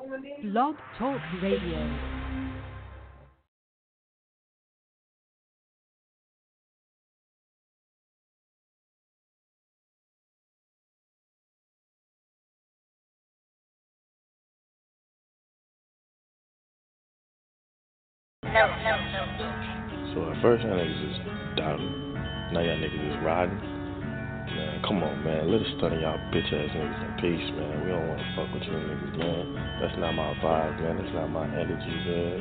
Blog Talk Radio. So at first y'all niggas just doubting. Now y'all niggas is riding. Man, come on, man. Let us study y'all bitch ass niggas in peace, man. We don't want to fuck with you niggas, man. That's not my vibe, man. That's not my energy, man.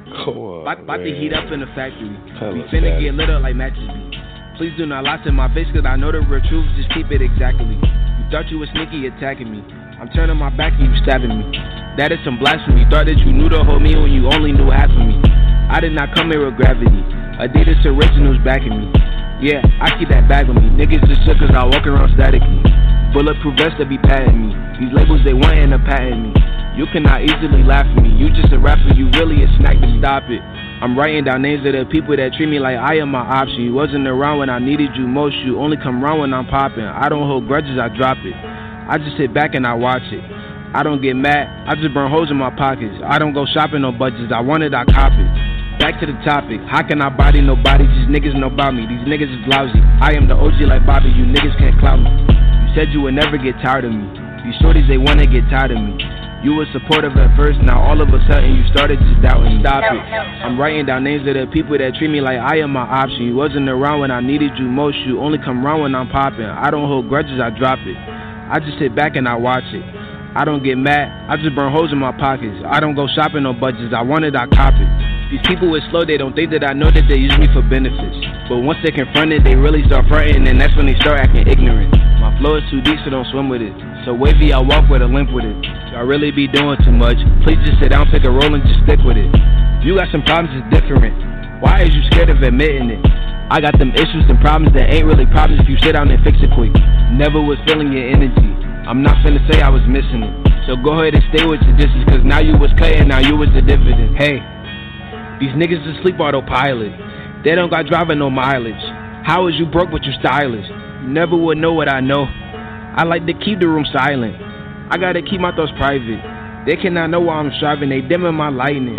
Go on, about to heat up in the factory. Tell we us, finna man. get lit up like matches be. Please do not lie to my face, cause I know the real truth. Just keep it exactly. You thought you was sneaky attacking me. I'm turning my back and you stabbing me. That is some blasphemy. Thought that you knew the whole me when you only knew half of me. I did not come here with gravity. Adidas Originals backing me. Yeah, I keep that bag with me. Niggas just shook cause I walk around statically. Bulletproof vest to be patting me. These labels they want and to patent me. You cannot easily laugh at me. You just a rapper, you really a snack to stop it. I'm writing down names of the people that treat me like I am my option. You wasn't around when I needed you most. You only come around when I'm popping. I don't hold grudges, I drop it. I just sit back and I watch it. I don't get mad, I just burn holes in my pockets. I don't go shopping on budgets, I want it, I cop it. Back to the topic, how can I body nobody? These niggas know about me, these niggas is lousy. I am the OG like Bobby, you niggas can't clout me. You said you would never get tired of me. These shorties, they wanna get tired of me. You were supportive at first, now all of a sudden you started just doubting. Stop it. I'm writing down names of the people that treat me like I am my option. You wasn't around when I needed you most. You only come around when I'm popping. I don't hold grudges, I drop it. I just sit back and I watch it. I don't get mad, I just burn holes in my pockets. I don't go shopping on budgets, I want it, I cop it. These people is slow, they don't think that I know that they use me for benefits. But once they confront it, they really start fronting, and that's when they start acting ignorant. My flow is too deep, so don't swim with it. So wavy, I walk with a limp with it. Y'all really be doing too much. Please just sit down, pick a roll, and just stick with it. You got some problems, it's different. Why is you scared of admitting it? I got them issues and problems that ain't really problems if you sit down and fix it quick. Never was feeling your energy. I'm not finna say I was missing it. So go ahead and stay with your distance, cause now you was cutting, now you was the dividend. Hey, these niggas just sleep autopilot. They don't got driving no mileage. How is you broke but you stylish? You never would know what I know. I like to keep the room silent. I gotta keep my thoughts private. They cannot know why I'm striving, they dimming my lightning.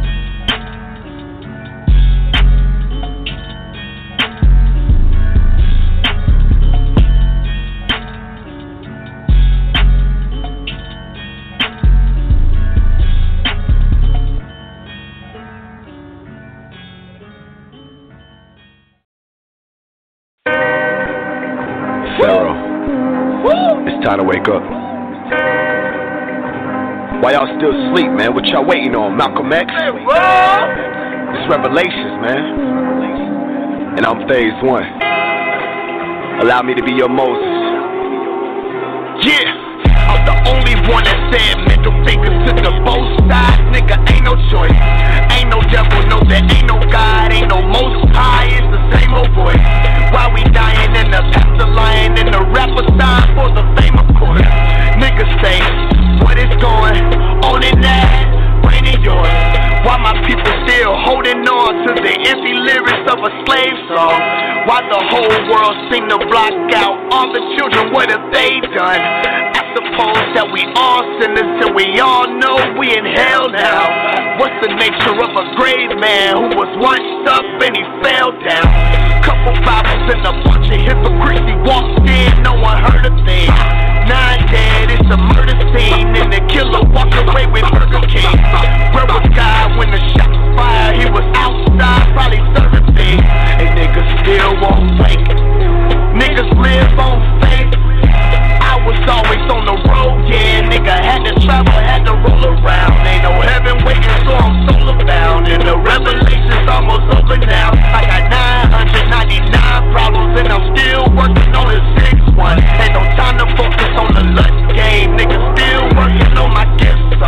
It's time to wake up. Why y'all still asleep, man? What y'all waiting on? Malcolm X? It's Revelations, man. And I'm phase 1. Allow me to be your Moses. Yeah, I'm the only one that said middle fingers to the both sides. Nigga, ain't no choice. Ain't no devil, no, there ain't no God. Ain't no most high, it's the same old voice. Why we dying and the pastor lying and the rapper sign for the fame, of course. Niggas say, what is going on in that brain of yours? Why my people still holding on to the empty lyrics of a slave song? Why the whole world seem to block out all the children? What have they done? I suppose that we all sinners and we all know we in hell now. What's the nature of a grave man who was once up and he fell down? Couple Bibles and a bunch of hypocrites. He walked in, no one heard a thing. 9 dead, it's a murder scene, and the killer walked away with Burger King. Where was God when the shots fired? He was outside, probably serving things. And niggas still won't wake. Niggas live on faith. I was always on the road, yeah. Nigga had to travel, had to roll around. Ain't no heaven waiting, so I'm solar bound. And the revelation's almost over now. I got 999 problems, and I'm still working on the 6th one. Ain't no time to focus on the lunch game. Nigga still working on my gifts.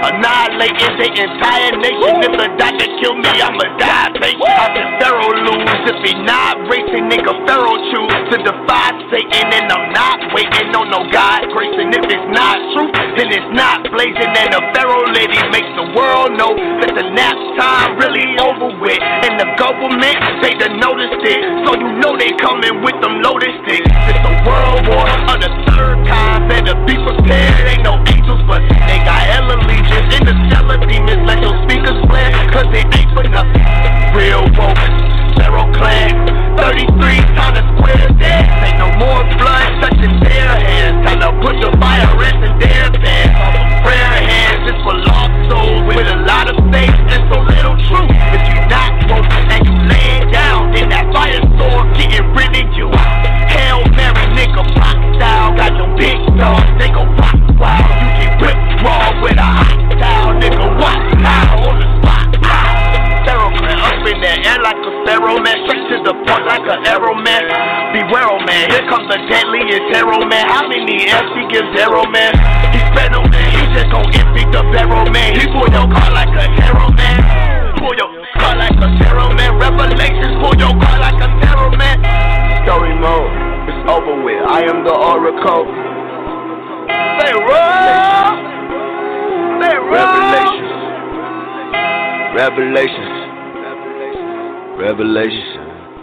annihilating the entire nation. If the doctor kill me, I'ma die patient. How can Pharaoh lose if he not racing? Nigga, Pharaoh choose to defy Satan, and I'm not waiting on no God grace. And if it's not true, then it's not blazing. And the Pharaoh lady makes the world know that the nap time really over with. And the government, they done noticed it, so you know they coming with them lotus sticks. It's a world war of the third kind. Better be prepared, ain't no angels, but they got hella legions. In the stellar demons, let your speakers play, cause it ain't for nothing. Real woke, Pharaoh clan, 33 Times Square dead. Ain't no more blood touching their hands. Time to put the virus in their pants. All the prayer hands, it's for lost souls with a lot of faith and so little truth. If you not woke and you laying down, then that fire sword getting rid of you. Hail Mary, nigga, pop style. Got them big dogs, they gon' rock wild. You get whipped raw with a hot style, nigga. Watch now on the spot. Pharaoh man, up in the air like a pharaoh man, straight to the point like an arrow man. Beware, oh man, here comes the deadliest hero man. How many F's he gives zero man? He spent on man, he just gon' empty the barrel man. He pull your car like a hero man. Pull your car like a hero man. Revelations, pull your car like a hero man. Story mode, it's over with. I am the oracle. Say raw. Say raw. Revelations. Revelation.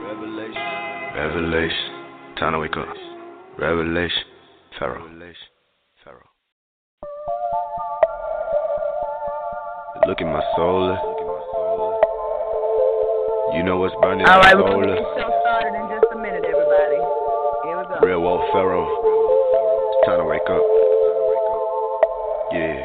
Time to wake up. Revelation. Pharaoh. Look at my soul. You know what's burning my soul. Alright, we're gonna get the show started in just a minute, everybody. Here we go. Real Wolf Pharaoh. It's time to wake up. Yeah.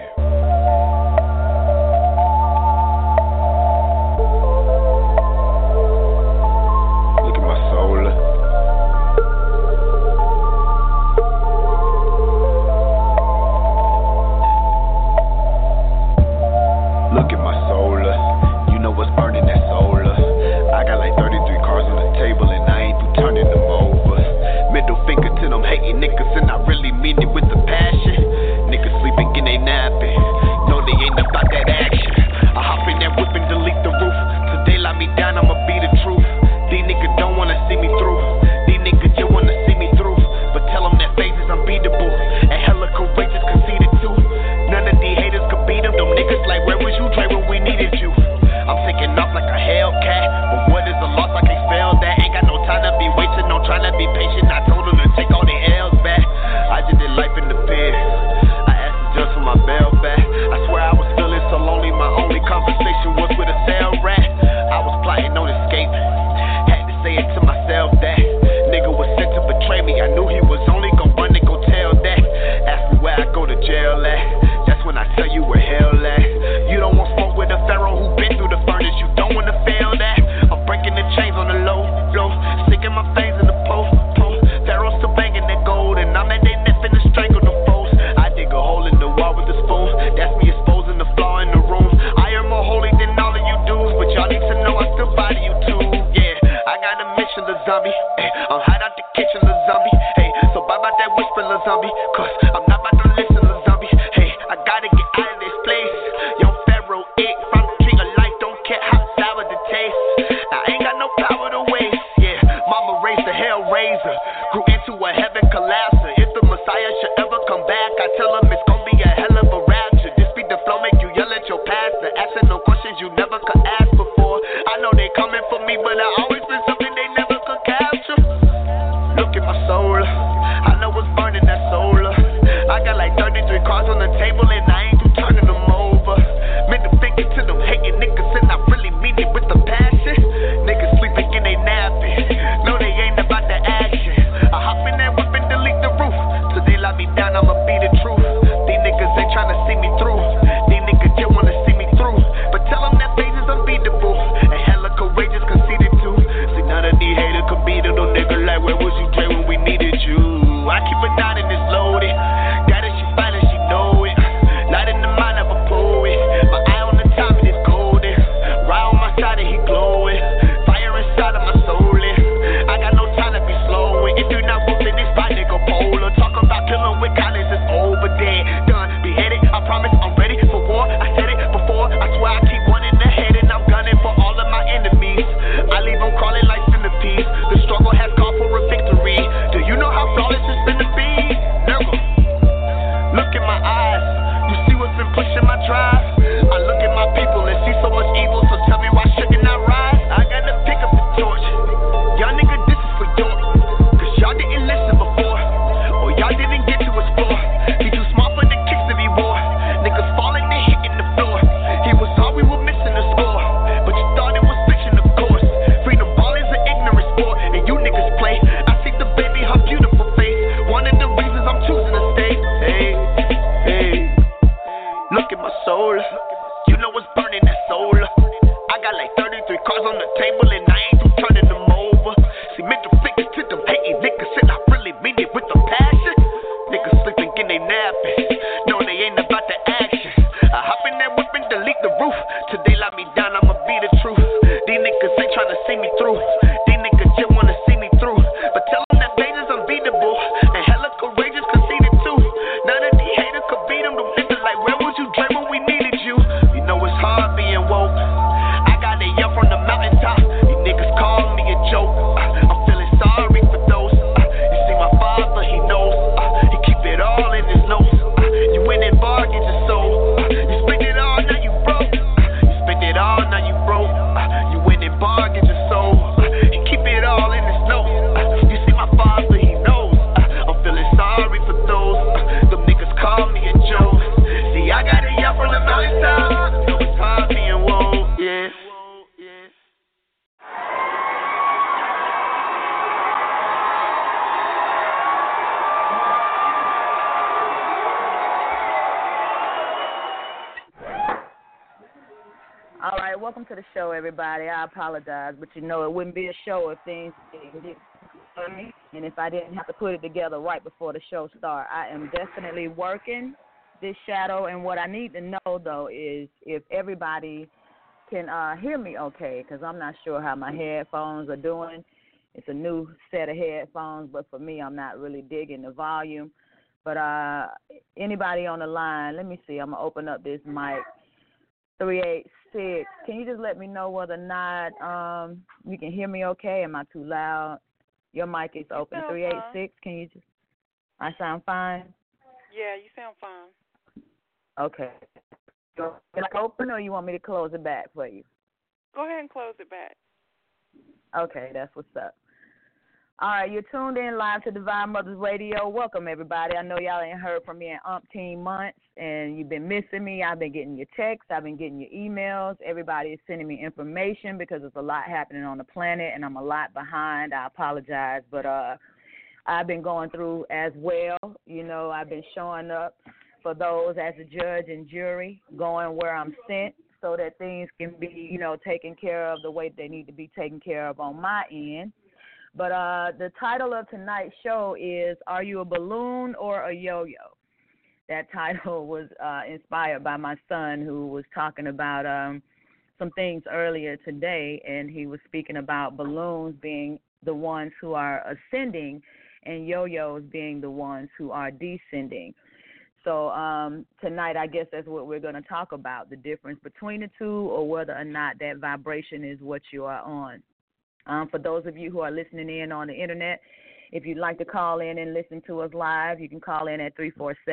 my soul. You know what's burning that soul. I got like 33 cars on the table and I ain't through turning them over. See, middle fingers to them hating niggas and I really mean it with the passion. Niggas sleeping, getting they napping. No, they ain't about the action. I hop in that whip and delete the roof. Till they lock me down, I'ma be the truth. These niggas ain't tryna see me through. These niggas just wanna see me through. But tell them that pain is unbeatable. And hella courageous, conceited too. None of these haters could beat them. Them niggas like, where was you, Dre, when we needed you? You know it's hard being woke. I got it up from the mountaintop. These niggas call me a joke. I'm feeling sorry for those. You see my father, he knows. He keep it all in his notes. You win in bargains your soul. You spend it all, now you broke. You spend it all, now you broke. You win in bargains your soul. He keep it all in his notes. You see my father, he knows. I'm feeling sorry for those. Them niggas call me a joke. See, I got it up from the mountaintop. So it's hard being woke, yeah. All right, welcome to the show, everybody. I apologize, but you know it wouldn't be a show if things didn't for me, and if I didn't have to put it together right before the show starts. I am definitely working this shadow, and what I need to know, though, is if everybody can hear me okay, because I'm not sure how my headphones are doing. It's a new set of headphones, but for me, I'm not really digging the volume. But anybody on the line, let me see. I'm going to open up this mic. 386. Can you just let me know whether or not you can hear me okay? Am I too loud? Your mic is open. 386. Fine. Can you just? I sound fine? Yeah, you sound fine. Okay. Can I open or you want me to close it back for you? Go ahead and close it back. Okay, that's what's up. All right, you're tuned in live to Divine Mothers Radio. Welcome, everybody. I know y'all ain't heard from me in umpteen months, and you've been missing me. I've been getting your texts. I've been getting your emails. Everybody is sending me information because there's a lot happening on the planet, and I'm a lot behind. I apologize, but I've been going through as well. You know, I've been showing up for those as a judge and jury, going where I'm sent so that things can be, you know, taken care of the way they need to be taken care of on my end. But the title of tonight's show is, Are You a Balloon or a Yo-Yo? That title was inspired by my son, who was talking about some things earlier today, and he was speaking about balloons being the ones who are ascending and yo-yos being the ones who are descending. So tonight, I guess that's what we're going to talk about, the difference between the two, or whether or not that vibration is what you are on. For those of you who are listening in on the internet, if you'd like to call in and listen to us live, you can call in at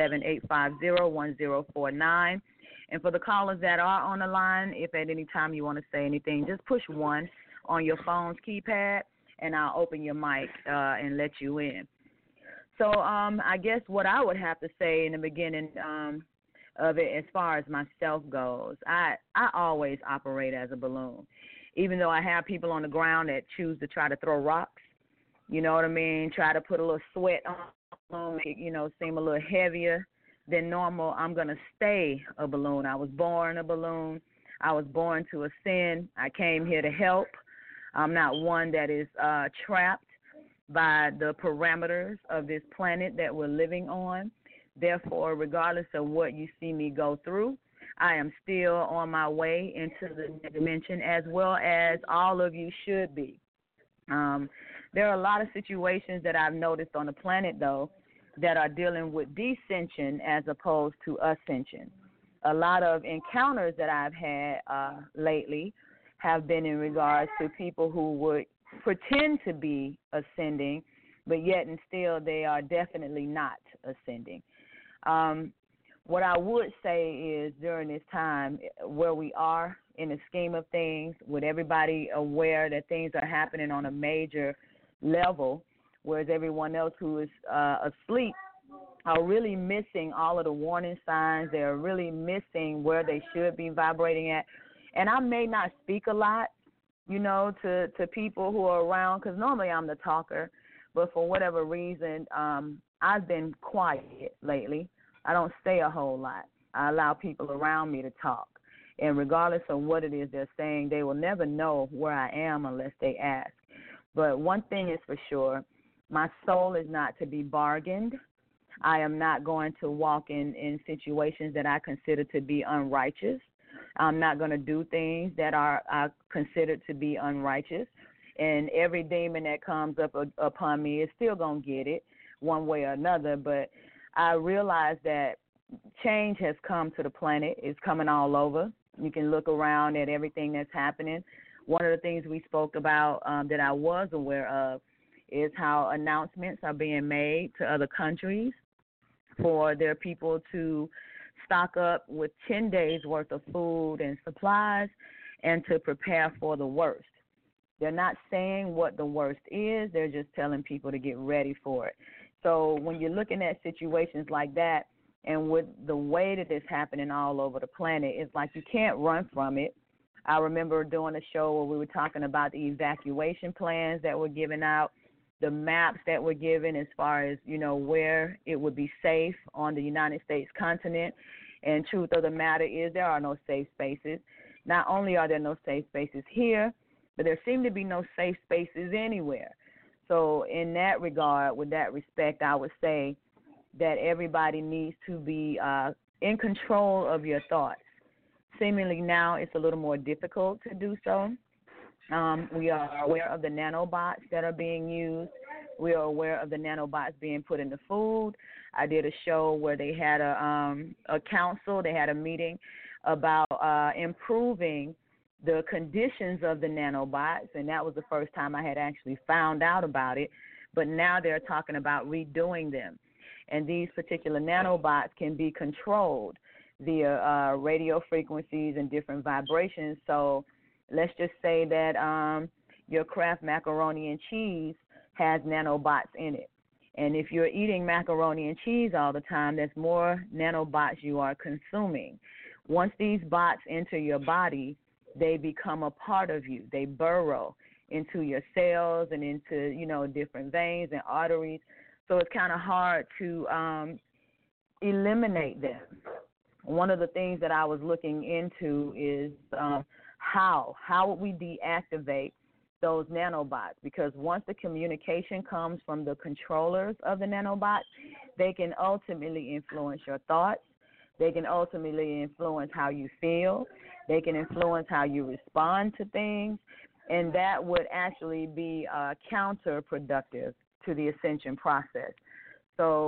347-850-1049. And for the callers that are on the line, if at any time you want to say anything, just push 1 on your phone's keypad, and I'll open your mic and let you in. So I guess what I would have to say in the beginning of it, as far as myself goes, I always operate as a balloon. Even though I have people on the ground that choose to try to throw rocks, you know what I mean, try to put a little sweat on, make it, you know, seem a little heavier than normal, I'm going to stay a balloon. I was born a balloon. I was born to ascend. I came here to help. I'm not one that is trapped by the parameters of this planet that we're living on. Therefore, regardless of what you see me go through, I am still on my way into the dimension, as well as all of you should be. There are a lot of situations that I've noticed on the planet, though, that are dealing with descension as opposed to ascension. A lot of encounters that I've had lately have been in regards to people who would pretend to be ascending, but yet and still they are definitely not ascending. What I would say is during this time where we are in the scheme of things, with everybody aware that things are happening on a major level, whereas everyone else who is asleep are really missing all of the warning signs. They're really missing where they should be vibrating at. And I may not speak a lot, you know, to people who are around, because normally I'm the talker, but for whatever reason, I've been quiet lately. I don't say a whole lot. I allow people around me to talk. And regardless of what it is they're saying, they will never know where I am unless they ask. But one thing is for sure, my soul is not to be bargained. I am not going to walk in situations that I consider to be unrighteous. I'm not going to do things that are considered to be unrighteous. And every demon that comes up upon me is still going to get it one way or another. But I realize that change has come to the planet. It's coming all over. You can look around at everything that's happening. One of the things we spoke about that I was aware of is how announcements are being made to other countries for their people to stock up with 10 days' worth of food and supplies and to prepare for the worst. They're not saying what the worst is. They're just telling people to get ready for it. So when you're looking at situations like that, and with the way that it's happening all over the planet, it's like you can't run from it. I remember doing a show where we were talking about the evacuation plans that were given out, the maps that were given as far as, where it would be safe on the United States continent. And truth of the matter is there are no safe spaces. Not only are there no safe spaces here, but there seem to be no safe spaces anywhere. So in that regard, with that respect, I would say that everybody needs to be in control of your thoughts. Seemingly now it's a little more difficult to do so. We are aware of the nanobots that are being used. We are aware of the nanobots being put in the food. I did a show where they had a council, they had a meeting about improving the conditions of the nanobots, and that was the first time I had actually found out about it. But now they're talking about redoing them. And these particular nanobots can be controlled via radio frequencies and different vibrations. So let's just say that your Kraft macaroni and cheese has nanobots in it. And if you're eating macaroni and cheese all the time, that's more nanobots you are consuming. Once these bots enter your body, they become a part of you. They burrow into your cells and into, different veins and arteries. So it's kind of hard to eliminate them. One of the things that I was looking into is how would we deactivate those nanobots? Because once the communication comes from the controllers of the nanobots, they can ultimately influence your thoughts. They can ultimately influence how you feel. They can influence how you respond to things. And that would actually be counterproductive to the ascension process. So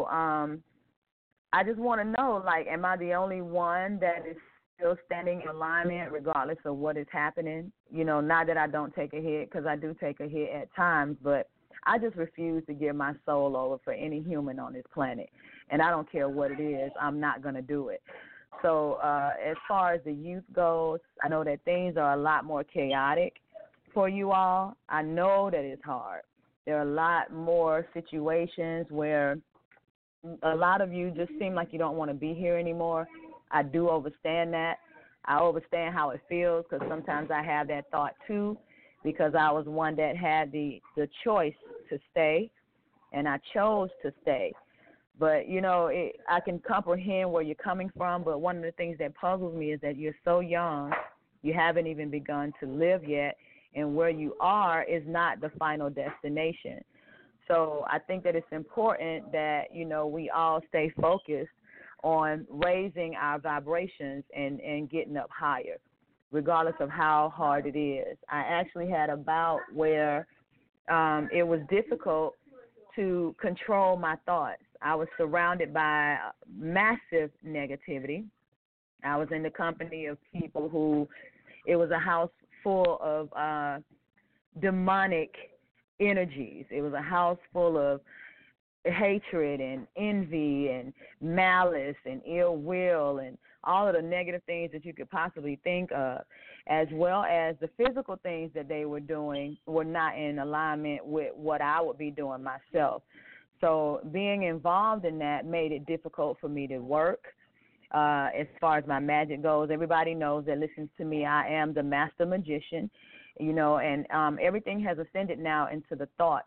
I just want to know, am I the only one that is still standing in alignment regardless of what is happening? Not that I don't take a hit, because I do take a hit at times, but I just refuse to give my soul over for any human on this planet. And I don't care what it is, I'm not going to do it. So as far as the youth goes, I know that things are a lot more chaotic for you all. I know that it's hard. There are a lot more situations where a lot of you just seem like you don't want to be here anymore. I do understand that. I understand how it feels, because sometimes I have that thought too, because I was one that had the choice to stay, and I chose to stay. But, I can comprehend where you're coming from, but one of the things that puzzles me is that you're so young, you haven't even begun to live yet, and where you are is not the final destination. So I think that it's important that, we all stay focused on raising our vibrations and getting up higher, regardless of how hard it is. I actually had a bout where it was difficult to control my thoughts. I was surrounded by massive negativity. I was in the company of people who, it was a house full of demonic energies. It was a house full of hatred and envy and malice and ill will and all of the negative things that you could possibly think of, as well as the physical things that they were doing were not in alignment with what I would be doing myself. So being involved in that made it difficult for me to work. As far as my magic goes, everybody knows that listens to me, I am the master magician, and everything has ascended now into the thought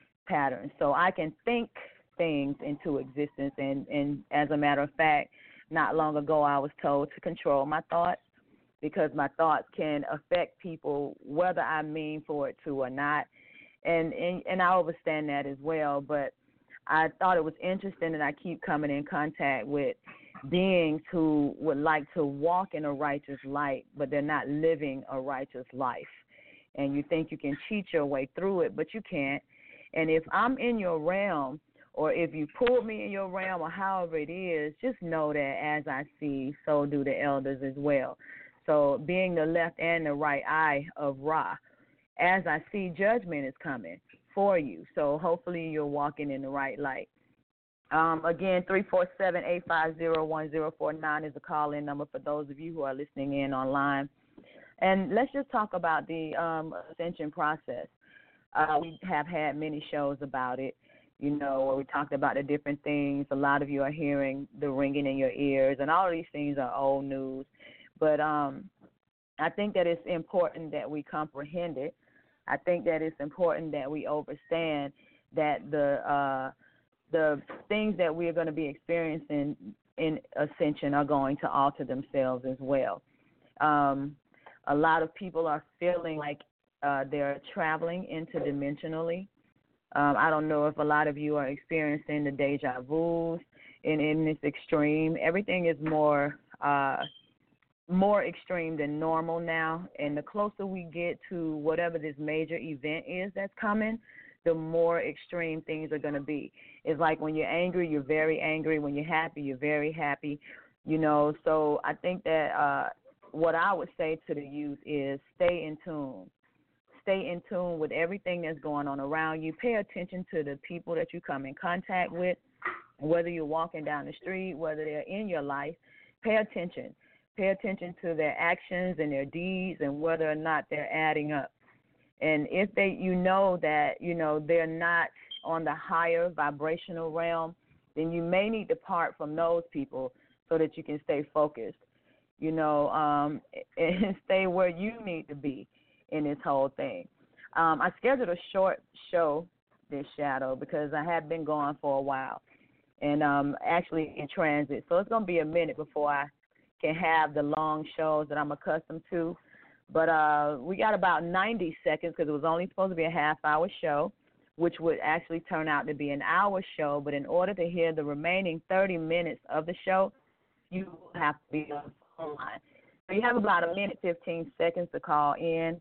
pattern. So I can think things into existence, and as a matter of fact, not long ago I was told to control my thoughts because my thoughts can affect people whether I mean for it to or not. And I understand that as well, but I thought it was interesting that I keep coming in contact with beings who would like to walk in a righteous light, but they're not living a righteous life. And you think you can cheat your way through it, but you can't. And if I'm in your realm, or if you pull me in your realm, or however it is, just know that as I see, so do the elders as well. So being the left and the right eye of Ra, as I see, judgment is coming for you. So hopefully you're walking in the right light. Again, 347-850-1049 is the call-in number for those of you who are listening in online. And let's just talk about the ascension process. We have had many shows about it, you know, where we talked about the different things. A lot of you are hearing the ringing in your ears, and all of these things are old news. But I think that it's important that we comprehend it. I think that it's important that we understand that the things that we're going to be experiencing in ascension are going to alter themselves as well. A lot of people are feeling like they're traveling interdimensionally. I don't know if a lot of you are experiencing the deja vus in this extreme. Everything is more extreme than normal now, and the closer we get to whatever this major event is that's coming, the more extreme things are going to be. It's like when you're angry, you're very angry. When you're happy, you're very happy. You know, so I think that what I would say to the youth is stay in tune. Stay in tune with everything that's going on around you. Pay attention to the people that you come in contact with, whether you're walking down the street, whether they're in your life. Pay attention. Pay attention to their actions and their deeds and whether or not they're adding up. And if you know that, you know, they're not on the higher vibrational realm, then you may need to part from those people so that you can stay focused, you know, and stay where you need to be in this whole thing. I scheduled a short show this shadow because I have been gone for a while and actually in transit. So it's going to be a minute before I can have the long shows that I'm accustomed to. But we got about 90 seconds because it was only supposed to be a half-hour show, which would actually turn out to be an hour show. But in order to hear the remaining 30 minutes of the show, you have to be on the phone line. So you have about a minute, 15 seconds to call in,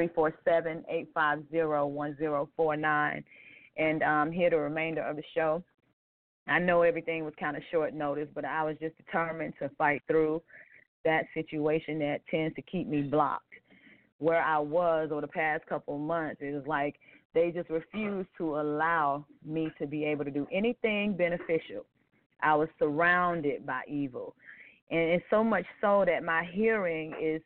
347-850-1049, and hear the remainder of the show. I know everything was kind of short notice, but I was just determined to fight through that situation that tends to keep me blocked. Where I was over the past couple of months, it was like they just refused to allow me to be able to do anything beneficial. I was surrounded by evil. And it's so much so that my hearing is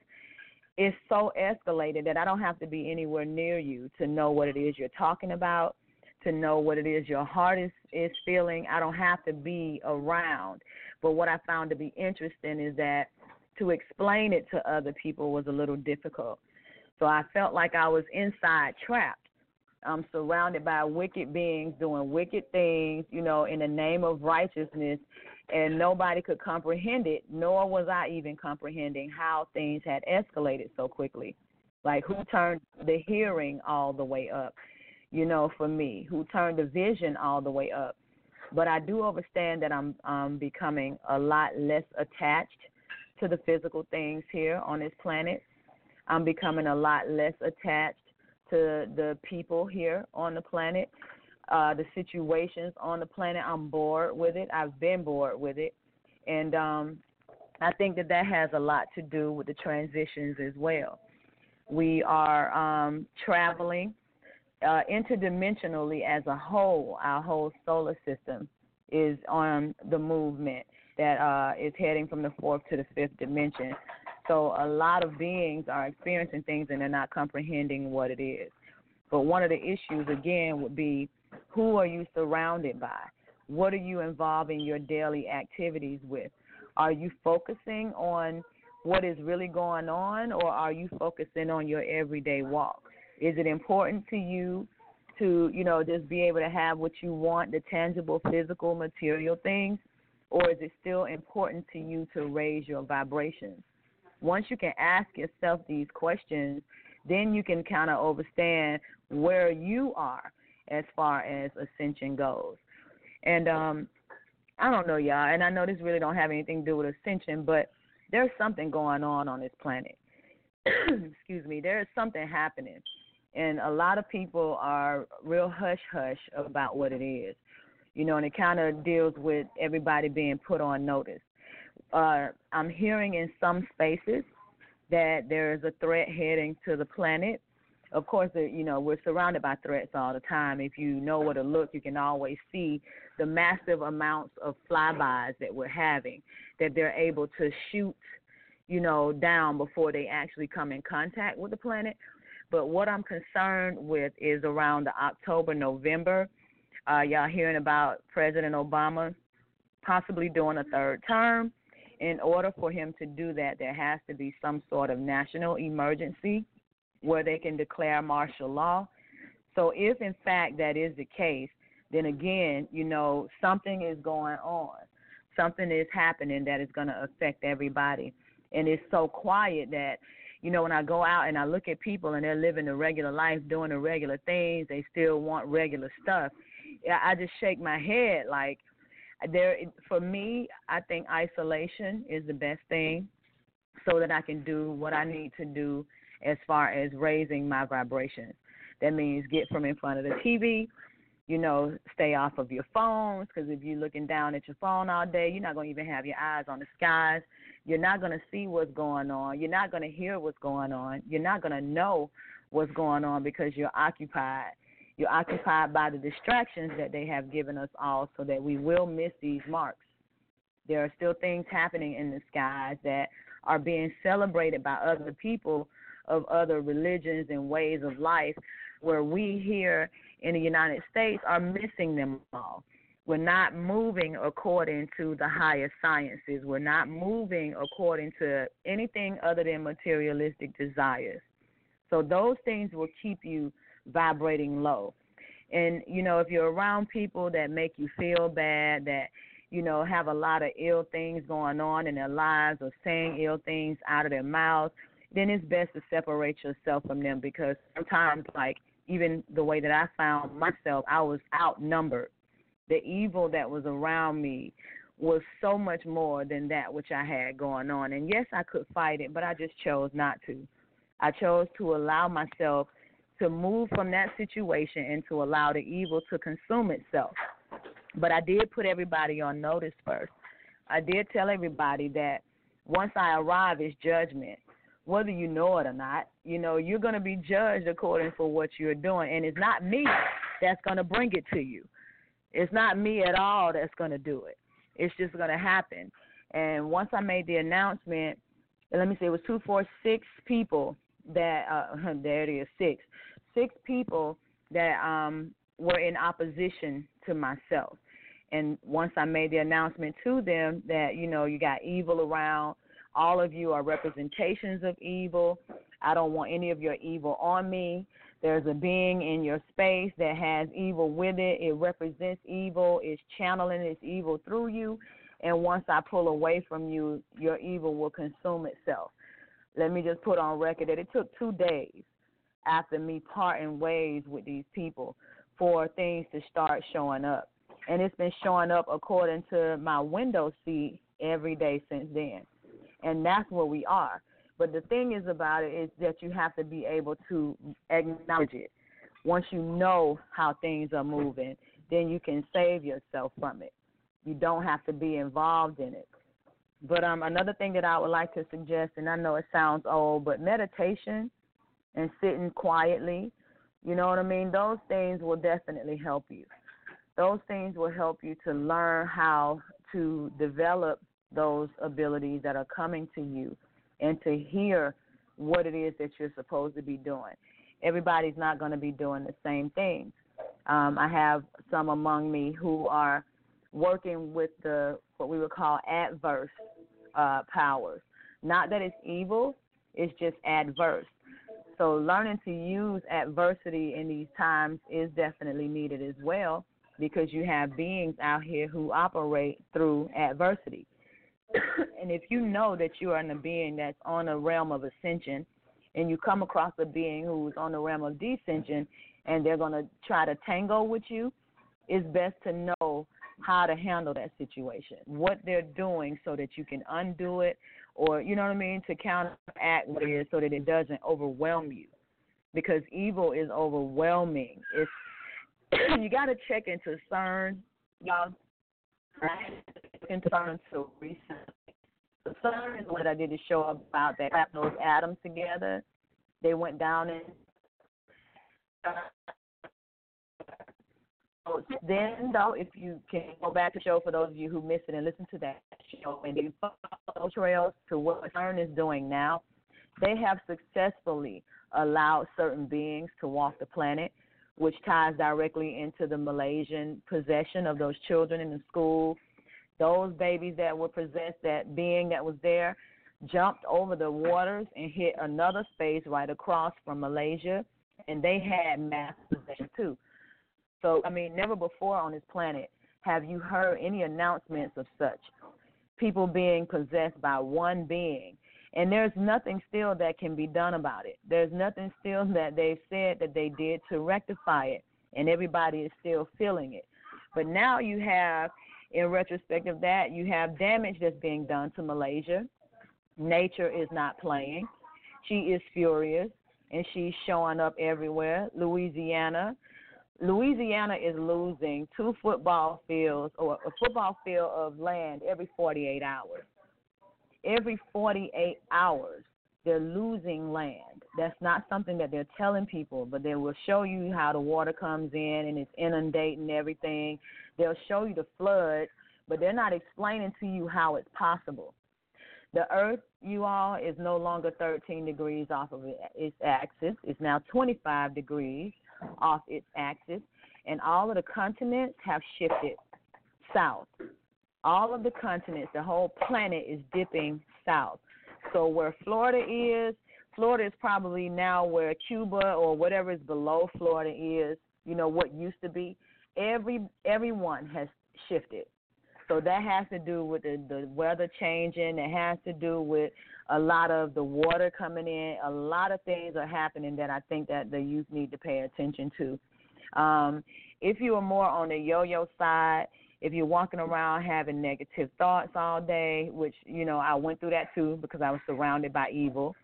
so escalated that I don't have to be anywhere near you to know what it is you're talking about, to know what it is your heart is feeling. I don't have to be around. But what I found to be interesting is that to explain it to other people was a little difficult. So I felt like I was inside trapped. I'm surrounded by wicked beings doing wicked things, you know, in the name of righteousness, and nobody could comprehend it, nor was I even comprehending how things had escalated so quickly. Like who turned the hearing all the way up, you know, for me, who turned the vision all the way up. But I do understand that I'm becoming a lot less attached to the physical things here on this planet. I'm becoming a lot less attached to the people here on the planet, the situations on the planet. I'm bored with it. I've been bored with it. And I think that has a lot to do with the transitions as well. We are traveling interdimensionally as a whole. Our whole solar system is on the movement that is heading from the fourth to the fifth dimension. So a lot of beings are experiencing things and they're not comprehending what it is. But one of the issues, again, would be who are you surrounded by? What are you involving your daily activities with? Are you focusing on what is really going on, or are you focusing on your everyday walk? Is it important to you to, you know, just be able to have what you want, the tangible, physical, material things? or is it still important to you to raise your vibrations? Once you can ask yourself these questions, then you can kind of understand where you are as far as ascension goes. And I don't know, y'all, and I know this really don't have anything to do with ascension, but there's something going on this planet. Excuse me. There is something happening, and a lot of people are real hush-hush about what it is, and it kind of deals with everybody being put on notice. I'm hearing in some spaces that there is a threat heading to the planet. Of course, we're surrounded by threats all the time. If you know where to look, you can always see the massive amounts of flybys that we're having, that they're able to shoot, down before they actually come in contact with the planet. But what I'm concerned with is around the October, November. Y'all hearing about President Obama possibly doing a third term. In order for him to do that, there has to be some sort of national emergency where they can declare martial law. So if, in fact, that is the case, then again, something is going on. Something is happening that is going to affect everybody. And it's so quiet that, when I go out and I look at people and they're living a regular life, doing the regular things, they still want regular stuff, I just shake my head like, for me, I think isolation is the best thing so that I can do what I need to do as far as raising my vibrations. That means get from in front of the TV, stay off of your phones, because if you're looking down at your phone all day, you're not going to even have your eyes on the skies. You're not going to see what's going on. You're not going to hear what's going on. You're not going to know what's going on because you're occupied. You're occupied by the distractions that they have given us all so that we will miss these marks. There are still things happening in the skies that are being celebrated by other people of other religions and ways of life, where we here in the United States are missing them all. We're not moving according to the higher sciences. We're not moving according to anything other than materialistic desires. So those things will keep you vibrating low. And, if you're around people that make you feel bad, that, have a lot of ill things going on in their lives or saying ill things out of their mouths, then it's best to separate yourself from them, because sometimes, like, even the way that I found myself, I was outnumbered. The evil that was around me was so much more than that which I had going on. And, yes, I could fight it, but I just chose not to. I chose to allow myself to move from that situation and to allow the evil to consume itself. But I did put everybody on notice first. I did tell everybody that once I arrive, it's judgment. Whether you know it or not, you're going to be judged according for what you're doing. And it's not me that's going to bring it to you. It's not me at all that's going to do it. It's just going to happen. And once I made the announcement, let me see, it was 2, 4, 6 people that, there it is, 6. 6 people that were in opposition to myself. And once I made the announcement to them that, you got evil around, all of you are representations of evil. I don't want any of your evil on me. There's a being in your space that has evil with it. It represents evil. It's channeling its evil through you. And once I pull away from you, your evil will consume itself. Let me just put on record that it took 2 days after me parting ways with these people for things to start showing up. And it's been showing up according to my window seat every day since then. And that's where we are. But the thing is about it is that you have to be able to acknowledge it. Once you know how things are moving, then you can save yourself from it. You don't have to be involved in it. But another thing that I would like to suggest, and I know it sounds old, but meditation and sitting quietly, you know what I mean? Those things will definitely help you. Those things will help you to learn how to develop those abilities that are coming to you and to hear what it is that you're supposed to be doing. Everybody's not going to be doing the same things. I have some among me who are working with what we would call adverse powers. Not that it's evil, it's just adverse. So learning to use adversity in these times is definitely needed as well. because you have beings out here who operate through adversity. And if you know that you are in a being that's on a realm of ascension, and you come across a being who's on the realm of descension, and they're going to try to tango with you, it's best to know how to handle that situation, what they're doing so that you can undo it, or, you know what I mean, to counteract what it is so that it doesn't overwhelm you. Because evil is overwhelming. It's you got to check into CERN, y'all. I checked into CERN so recently. The CERN is what I did a show about that clap those atoms together. They went down in. Then, though, if you can go back to the show for those of you who missed it and listen to that show, and you follow trails to what CERN is doing now, they have successfully allowed certain beings to walk the planet, which ties directly into the Malaysian possession of those children in the school. Those babies that were possessed, that being that was there, jumped over the waters and hit another space right across from Malaysia, and they had mass possession too. So, I mean, never before on this planet have you heard any announcements of such, people being possessed by one being. And there's nothing still that can be done about it. There's nothing still that they've said that they did to rectify it, and everybody is still feeling it. But now you have, in retrospect of that, you have damage that's being done to Malaysia. Nature is not playing. She is furious, and she's showing up everywhere. Louisiana is losing 2 football fields, or a football field of land every 48 hours. Every 48 hours, they're losing land. That's not something that they're telling people, but they will show you how the water comes in and it's inundating everything. They'll show you the floods, but they're not explaining to you how it's possible. The earth, you all, is no longer 13 degrees off of its axis. It's now 25 degrees off its axis, and all of the continents have shifted south. All of the continents, the whole planet is dipping south. So where Florida is probably now where Cuba or whatever is below Florida is, you know, what used to be. Everyone has shifted. So that has to do with the weather changing. It has to do with a lot of the water coming in. A lot of things are happening that I think that the youth need to pay attention to. If you are more on the yo-yo side, if you're walking around having negative thoughts all day, which, you know, I went through that too because I was surrounded by evil.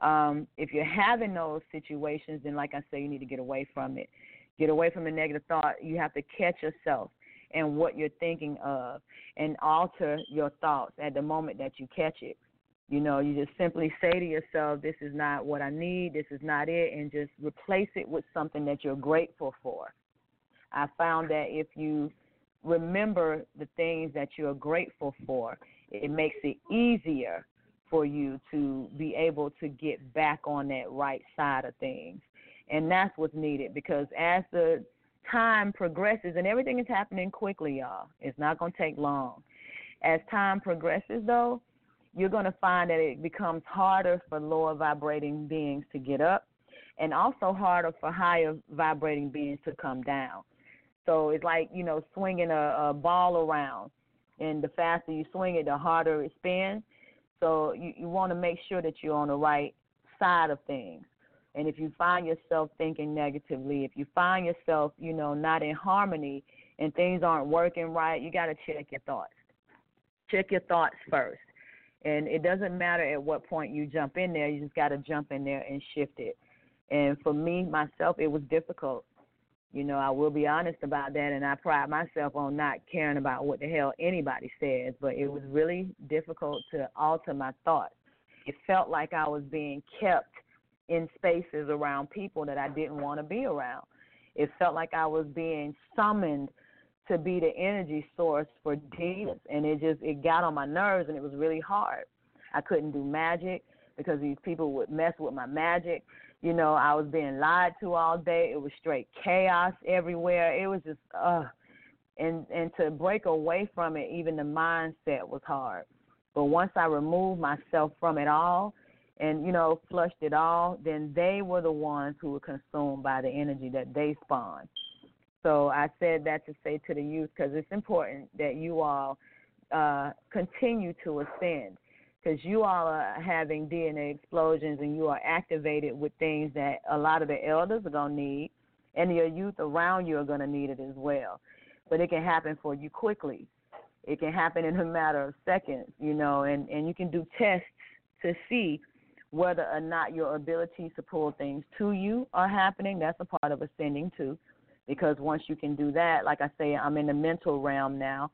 If you're having those situations, then like I say, you need to get away from it. Get away from the negative thought. You have to catch yourself and what you're thinking of and alter your thoughts at the moment that you catch it. You know, you just simply say to yourself, this is not what I need, this is not it, and just replace it with something that you're grateful for. I found that if you remember the things that you're grateful for, it makes it easier for you to be able to get back on that right side of things. And that's what's needed, because as the time progresses, and everything is happening quickly, y'all. It's not going to take long. As time progresses, though, you're going to find that it becomes harder for lower vibrating beings to get up, and also harder for higher vibrating beings to come down. So it's like, you know, swinging a ball around, and the faster you swing it, the harder it spins. So you want to make sure that you're on the right side of things. And if you find yourself thinking negatively, if you find yourself, you know, not in harmony and things aren't working right, you got to check your thoughts. Check your thoughts first. And it doesn't matter at what point you jump in there. You just got to jump in there and shift it. And for me, myself, it was difficult. You know, I will be honest about that, and I pride myself on not caring about what the hell anybody says, but it was really difficult to alter my thoughts. It felt like I was being kept in spaces around people that I didn't want to be around. It felt like I was being summoned to be the energy source for demons, and it got on my nerves, and it was really hard. I couldn't do magic because these people would mess with my magic. You know, I was being lied to all day. It was straight chaos everywhere. It was just, and to break away from it, even the mindset was hard. But once I removed myself from it all and, you know, flushed it all, then they were the ones who were consumed by the energy that they spawned. So I said that to say to the youth, because it's important that you all continue to ascend, because you all are having DNA explosions and you are activated with things that a lot of the elders are going to need, and your youth around you are going to need it as well. But it can happen for you quickly. It can happen in a matter of seconds, you know, and you can do tests to see whether or not your abilities to pull things to you are happening. That's a part of ascending too, because once you can do that, like I say, I'm in the mental realm now.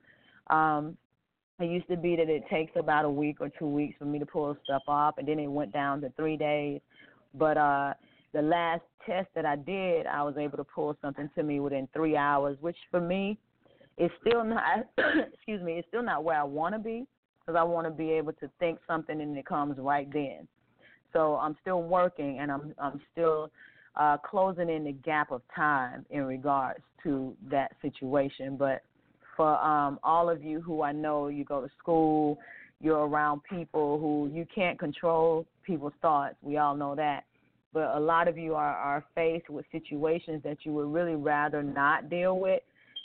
It used to be that it takes about a week or 2 weeks for me to pull stuff off, and then it went down to 3 days. But the last test that I did, I was able to pull something to me within 3 hours, which for me is still not, excuse me, it's still not where I want to be, because I want to be able to think something and it comes right then. So I'm still working, and I'm still closing in the gap of time in regards to that situation. But for all of you who I know, you go to school, you're around people who you can't control people's thoughts. We all know that. But a lot of you are faced with situations that you would really rather not deal with.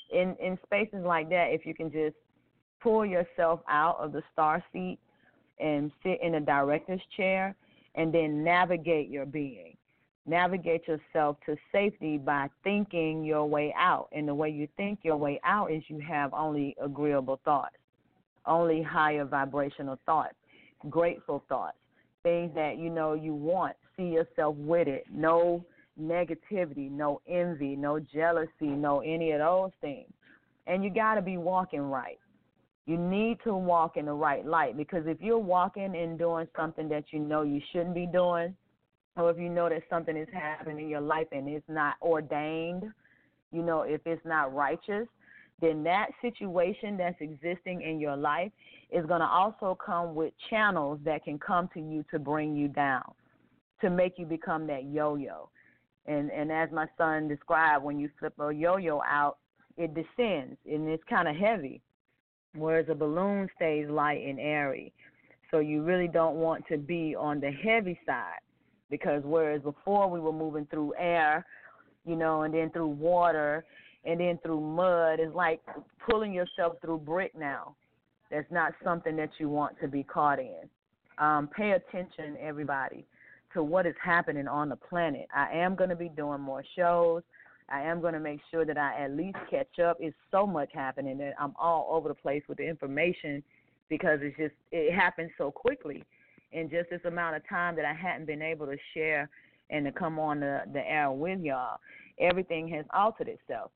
In spaces like that, if you can just pull yourself out of the star seat and sit in a director's chair and then navigate your being. Navigate yourself to safety by thinking your way out. And the way you think your way out is you have only agreeable thoughts, only higher vibrational thoughts, grateful thoughts, things that you know you want. See yourself with it. No negativity, no envy, no jealousy, no any of those things. And you got to be walking right. You need to walk in the right light, because if you're walking and doing something that you know you shouldn't be doing, or if you know that something is happening in your life and it's not ordained, you know, if it's not righteous, then that situation that's existing in your life is going to also come with channels that can come to you to bring you down, to make you become that yo-yo. And as my son described, when you flip a yo-yo out, it descends, and it's kind of heavy, whereas a balloon stays light and airy. So you really don't want to be on the heavy side, because whereas before we were moving through air, you know, and then through water, and then through mud, it's like pulling yourself through brick now. That's not something that you want to be caught in. Pay attention, everybody, to what is happening on the planet. I am going to be doing more shows. I am going to make sure that I at least catch up. It's so much happening that I'm all over the place with the information, because it happens so quickly in just this amount of time that I hadn't been able to share and to come on the air with y'all. Everything has altered itself.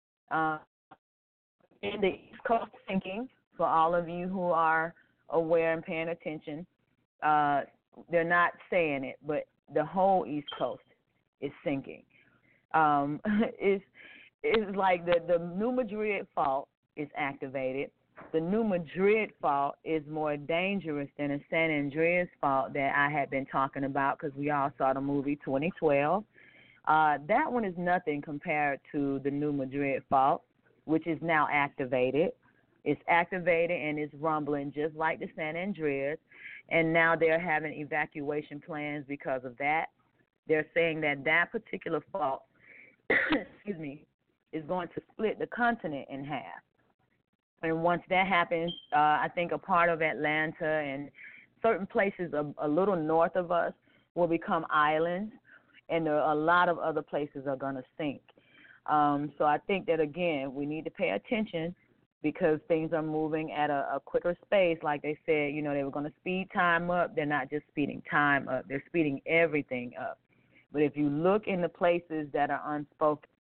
In the East Coast thinking, for all of you who are aware and paying attention, they're not saying it, but the whole East Coast is sinking. It's like the New Madrid fault is activated. The New Madrid fault is more dangerous than the San Andreas fault that I had been talking about, because we all saw the movie 2012. That one is nothing compared to the New Madrid fault, which is now activated. It's activated and it's rumbling just like the San Andreas, and now they're having evacuation plans because of that. They're saying that particular fault, excuse me, is going to split the continent in half. And once that happens, I think a part of Atlanta and certain places a little north of us will become islands, and a lot of other places are going to sink. So I think that, again, we need to pay attention, because things are moving at a quicker space. Like they said, you know, they were going to speed time up. They're not just speeding time up. They're speeding everything up. But if you look in the places that are